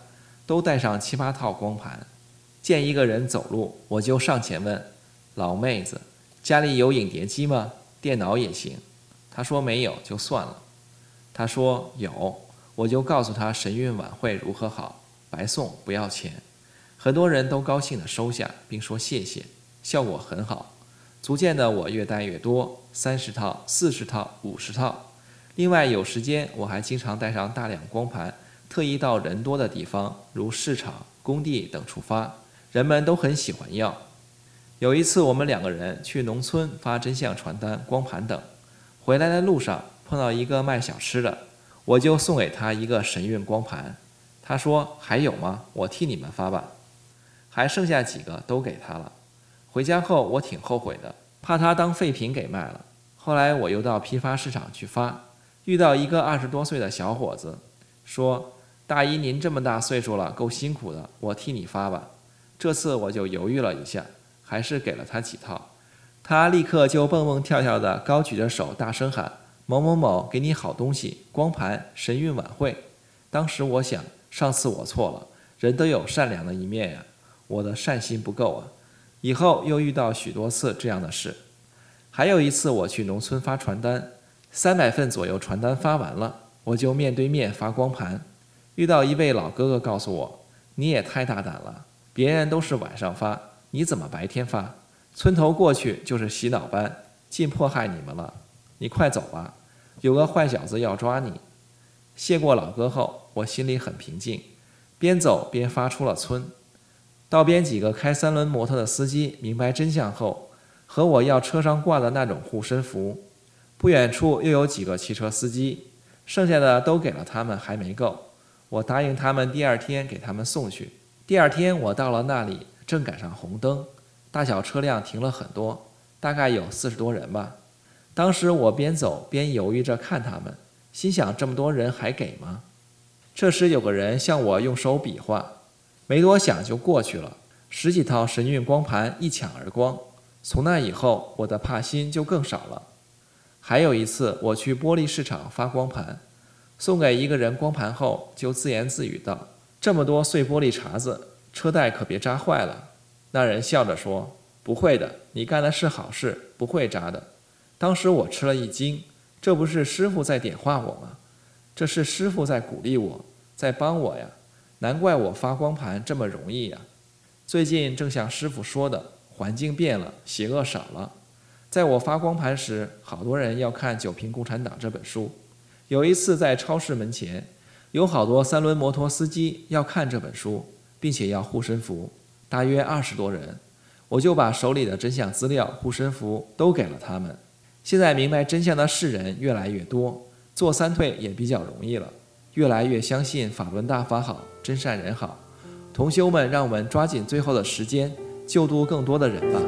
都带上7、8套光盘。见一个人走路，我就上前问：老妹子，家里有影碟机吗？电脑也行。他说没有，就算了。他说有，我就告诉他神韵晚会如何好，白送不要钱。很多人都高兴地收下，并说谢谢，效果很好。逐渐的我越带越多，30套、40套、50套。另外有时间我还经常带上大量光盘，特意到人多的地方，如市场、工地等处发，人们都很喜欢要。有一次我们2个人去农村发真相传单、光盘等，回来的路上碰到一个卖小吃的，我就送给他一个神韵光盘。他说还有吗？我替你们发吧。还剩下几个都给他了。回家后我挺后悔的，怕他当废品给卖了。后来我又到批发市场去发，遇到一个20多岁的小伙子，说大姨您这么大岁数了，够辛苦的，我替你发吧。这次我就犹豫了一下，还是给了他几套。他立刻就蹦蹦跳跳的高举着手大声喊：某某某给你好东西，光盘神韵晚会。当时我想，上次我错了，人都有善良的一面呀，我的善心不够啊。以后又遇到许多次这样的事。还有一次我去农村发传单，300份左右传单发完了，我就面对面发光盘。遇到一位老哥哥告诉我：你也太大胆了，别人都是晚上发，你怎么白天发？村头过去就是洗脑班，尽迫害你们了，你快走吧，有个坏小子要抓你。谢过老哥后，我心里很平静，边走边发出了村。道边几个开3轮摩托的司机明白真相后，和我要车上挂的那种护身符。不远处又有几个汽车司机，剩下的都给了他们还没够，我答应他们第2天给他们送去。第2天我到了那里，正赶上红灯，大小车辆停了很多，大概有40多人吧。当时我边走边犹豫着看他们，心想这么多人还给吗？这时有个人向我用手比划，没多想就过去了，10几套神韵光盘一抢而光。从那以后，我的怕心就更少了。还有一次我去玻璃市场发光盘，送给一个人光盘后，就自言自语道：这么多碎玻璃碴子，车带可别扎坏了。那人笑着说：不会的，你干的是好事，不会扎的。当时我吃了一惊，这不是师傅在点化我吗？这是师傅在鼓励我，在帮我呀，难怪我发光盘这么容易呀。最近正像师傅说的，环境变了，邪恶少了。在我发光盘时，好多人要看《九评共产党》这本书。有一次在超市门前，有好多3轮摩托司机要看这本书，并且要护身符，大约20多人。我就把手里的真相资料、护身符都给了他们。现在明白真相的世人越来越多，做3退也比较容易了，越来越相信法轮大法好，真善人好。同修们，让我们抓紧最后的时间，救度更多的人吧。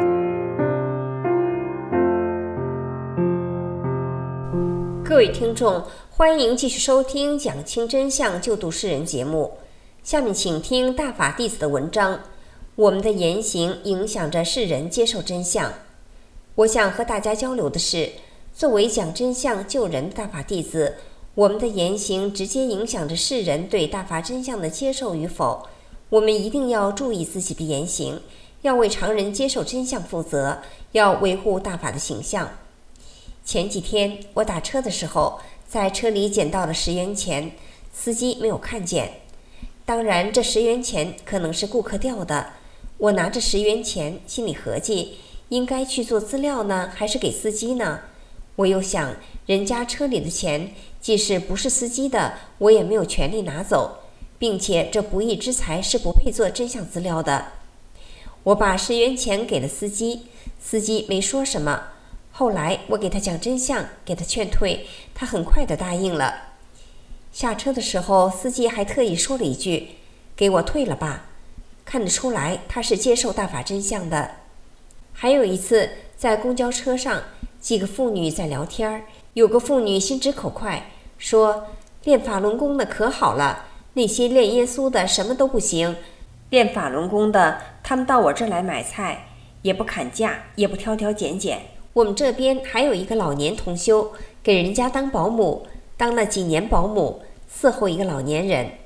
各位听众，欢迎继续收听讲清真相救度世人节目。下面请听大法弟子的文章：我们的言行影响着世人接受真相。我想和大家交流的是，作为讲真相救人的大法弟子，我们的言行直接影响着世人对大法真相的接受与否。我们一定要注意自己的言行，要为常人接受真相负责，要维护大法的形象。前几天我打车的时候，在车里捡到了10元钱，司机没有看见。当然这10元钱可能是顾客掉的，我拿着10元钱，心里合计，应该去做资料呢，还是给司机呢？我又想，人家车里的钱即使不是司机的，我也没有权利拿走，并且这不义之财是不配做真相资料的。我把10元钱给了司机，司机没说什么。后来我给他讲真相，给他劝退，他很快地答应了。下车的时候，司机还特意说了一句：给我退了吧。看得出来他是接受大法真相的。还有一次在公交车上，几个妇女在聊天，有个妇女心直口快，说练法轮功的可好了，那些练耶稣的什么都不行，练法轮功的他们到我这儿来买菜，也不砍价，也不挑挑拣拣。我们这边还有一个老年同修，给人家当保姆，当了几年保姆，伺候一个老年人。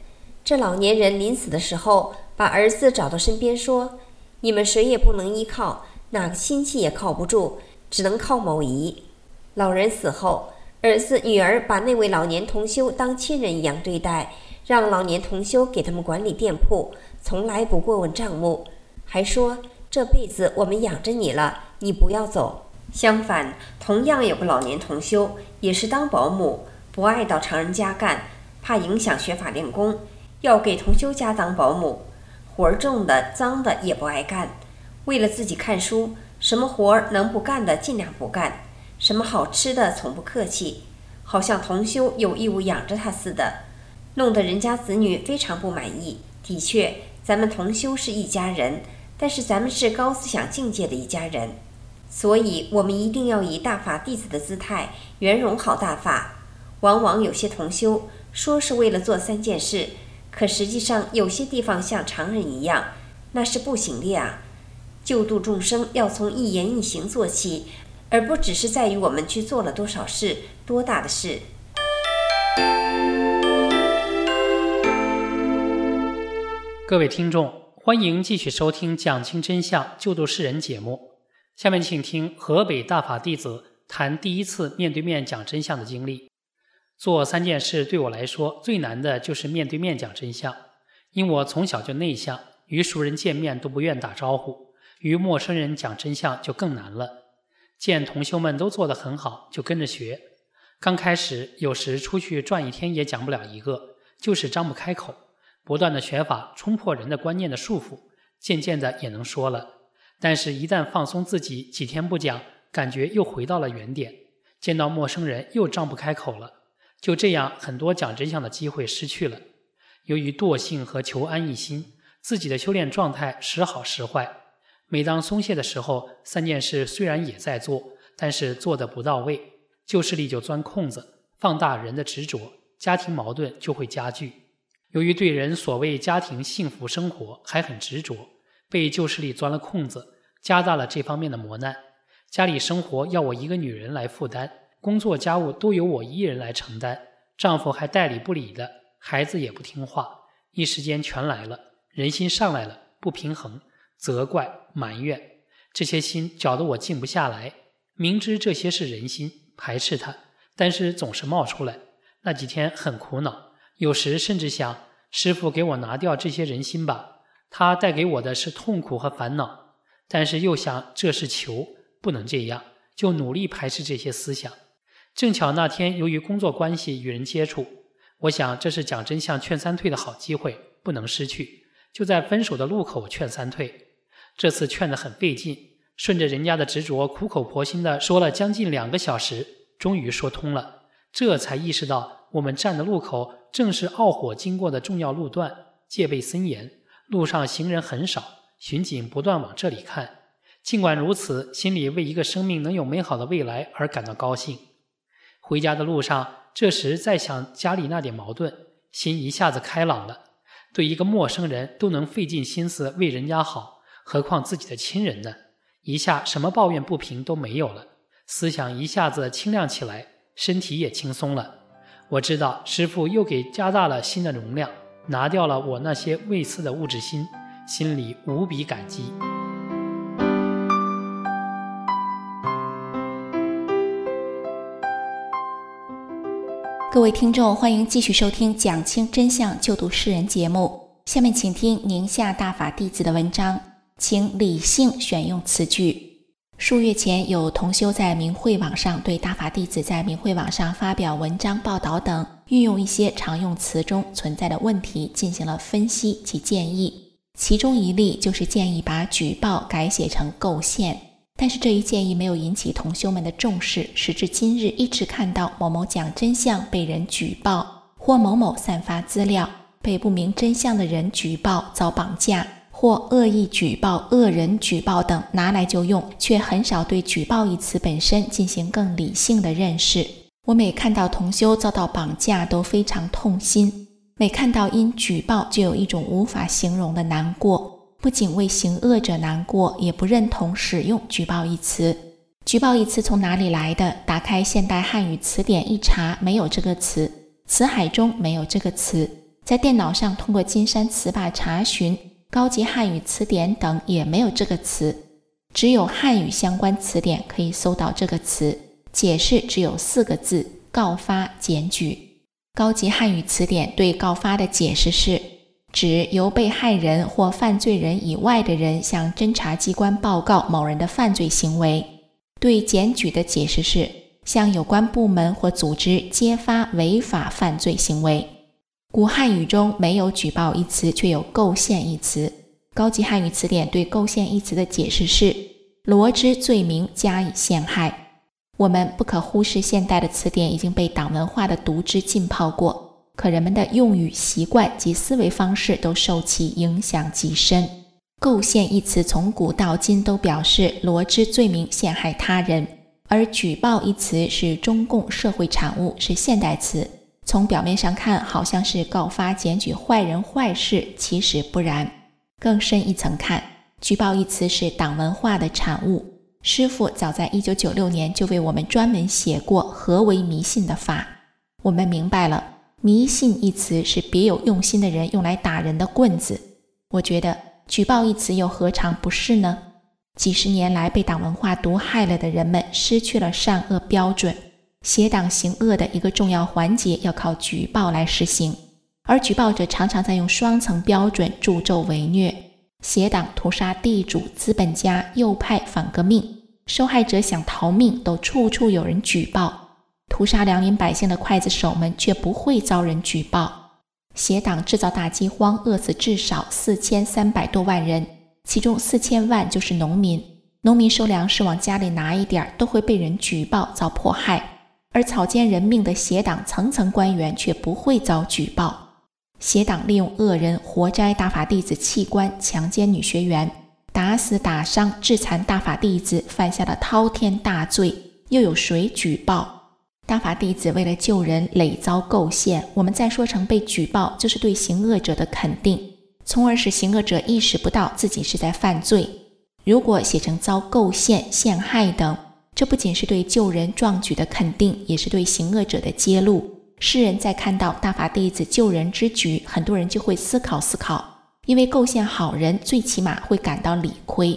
这老年人临死的时候，把儿子找到身边说：“你们谁也不能依靠，哪个亲戚也靠不住，只能靠某姨。”老人死后，儿子女儿把那位老年同修当亲人一样对待，让老年同修给他们管理店铺，从来不过问账目，还说这辈子我们养着你了，你不要走。相反，同样有个老年同修，也是当保姆，不爱到常人家干，怕影响学法练功，要给同修家当保姆，活儿重的脏的也不爱干，为了自己看书，什么活儿能不干的尽量不干，什么好吃的从不客气，好像同修有义务养着他似的，弄得人家子女非常不满意。的确，咱们同修是一家人，但是咱们是高思想境界的一家人，所以我们一定要以大法弟子的姿态圆融好大法。往往有些同修说是为了做3件事，可实际上有些地方像常人一样，那是不行的呀。救度众生要从一言一行做起，而不只是在于我们去做了多少事，多大的事。
各位听众，欢迎继续收听讲清真相救度世人节目。下面请听河北大法弟子谈第一次面对面讲真相的经历。做3件事对我来说最难的就是面对面讲真相，因我从小就内向，与熟人见面都不愿打招呼，与陌生人讲真相就更难了。见同修们都做得很好，就跟着学。刚开始有时出去转一天也讲不了一个，就是张不开口，不断的学法冲破人的观念的束缚，渐渐的也能说了。但是一旦放松自己，几天不讲，感觉又回到了原点，见到陌生人又张不开口了。就这样，很多讲真相的机会失去了。由于惰性和求安逸心，自己的修炼状态时好时坏。每当松懈的时候，3件事虽然也在做，但是做得不到位，旧势力就钻空子，放大人的执着，家庭矛盾就会加剧。由于对人所谓家庭幸福生活还很执着，被旧势力钻了空子，加大了这方面的磨难。家里生活要我一个女人来负担，工作家务都由我一人来承担，丈夫还代理不理的，孩子也不听话，一时间全来了，人心上来了，不平衡，责怪埋怨，这些心搅得我静不下来。明知这些是人心，排斥它，但是总是冒出来。那几天很苦恼，有时甚至想，师父给我拿掉这些人心吧，他带给我的是痛苦和烦恼。但是又想这是求，不能这样，就努力排斥这些思想。正巧那天由于工作关系与人接触，我想这是讲真相劝3退的好机会，不能失去，就在分手的路口劝3退。这次劝得很费劲，顺着人家的执着，苦口婆心地说了将近2个小时，终于说通了。这才意识到我们站的路口正是奥火经过的重要路段，戒备森严，路上行人很少，巡警不断往这里看。尽管如此，心里为一个生命能有美好的未来而感到高兴。回家的路上，这时再想家里那点矛盾，心一下子开朗了。对一个陌生人都能费尽心思为人家好，何况自己的亲人呢？一下什么抱怨不平都没有了，思想一下子清亮起来，身体也轻松了。我知道师父又给加大了心的容量，拿掉了我那些未赐的物质心，心里无比感激。
各位听众，欢迎继续收听讲清真相救度世人节目。下面请听宁夏大法弟子的文章，请理性选用词句。数月前，有同修在明慧网上对大法弟子在明慧网上发表文章、报道等，运用一些常用词中存在的问题进行了分析及建议。其中一例就是建议把举报改写成构陷。但是这一建议没有引起同修们的重视，时至今日一直看到某某讲真相被人举报，或某某散发资料被不明真相的人举报遭绑架，或恶意举报、恶人举报等拿来就用，却很少对举报一词本身进行更理性的认识。我每看到同修遭到绑架都非常痛心，每看到因举报就有一种无法形容的难过，不仅为行恶者难过，也不认同使用举报一词。举报一词从哪里来的？打开现代汉语词典一查，没有这个词，词海中没有这个词。 在电脑上通过金山词霸查询高级汉语词典等也没有这个词，只有汉语相关词典可以搜到这个词，解释只有4个字：告发检举。高级汉语词典对告发的解释是，指由被害人或犯罪人以外的人向侦查机关报告某人的犯罪行为。对检举的解释是，向有关部门或组织揭发违法犯罪行为。古汉语中没有举报一词，却有构陷一词。高级汉语词典对构陷一词的解释是，罗织罪名加以陷害。我们不可忽视现代的词典已经被党文化的毒汁浸泡过，可人们的用语习惯及思维方式都受其影响极深。构陷一词从古到今都表示罗织罪名陷害他人，而举报一词是中共社会产物，是现代词。从表面上看好像是告发检举坏人坏事，其实不然。更深一层看，举报一词是党文化的产物。师父早在1996年就为我们专门写过何为迷信的法。我们明白了，迷信一词是别有用心的人用来打人的棍子。我觉得举报一词又何尝不是呢？几十年来被党文化毒害了的人们失去了善恶标准，邪党行恶的一个重要环节要靠举报来实行，而举报者常常在用双层标准助纣为虐。邪党屠杀地主、资本家、右派反革命，受害者想逃命都处处有人举报，屠杀良民百姓的刽子手们却不会遭人举报。邪党制造大饥荒，饿死至少4300多万人，其中4000万就是农民。农民收粮食往家里拿一点都会被人举报遭迫害，而草菅人命的邪党层层官员却不会遭举报。邪党利用恶人活摘大法弟子器官，强奸女学员，打死打伤致残大法弟子，犯下了滔天大罪，又有谁举报？大法弟子为了救人累遭构陷，我们再说成被举报，就是对行恶者的肯定，从而使行恶者意识不到自己是在犯罪。如果写成遭构陷、陷害等，这不仅是对救人壮举的肯定，也是对行恶者的揭露。世人在看到大法弟子救人之举，很多人就会思考，因为构陷好人最起码会感到理亏。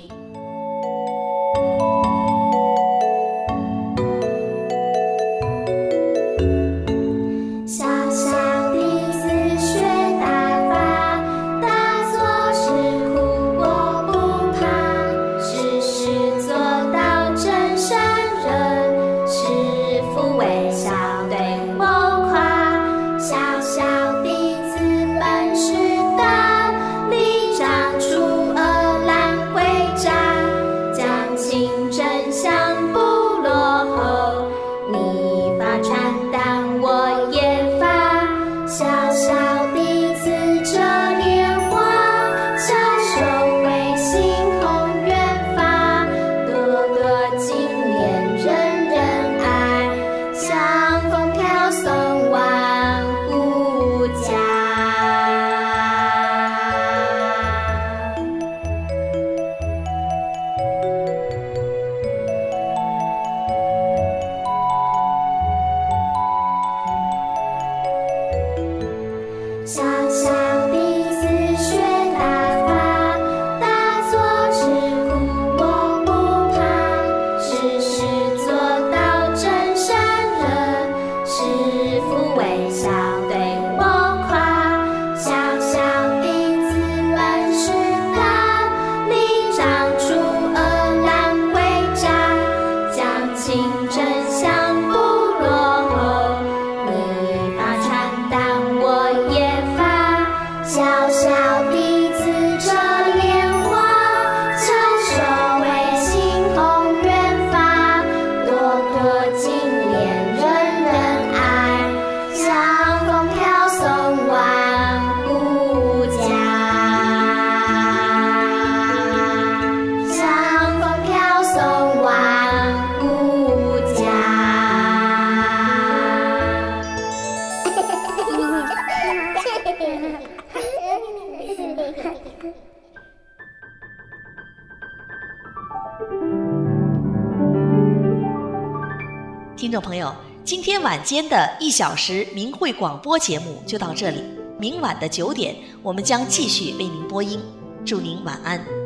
听众朋友，今天晚间的1小时明慧广播节目就到这里， 明晚的9点，我们将继续为您播音。祝您晚安。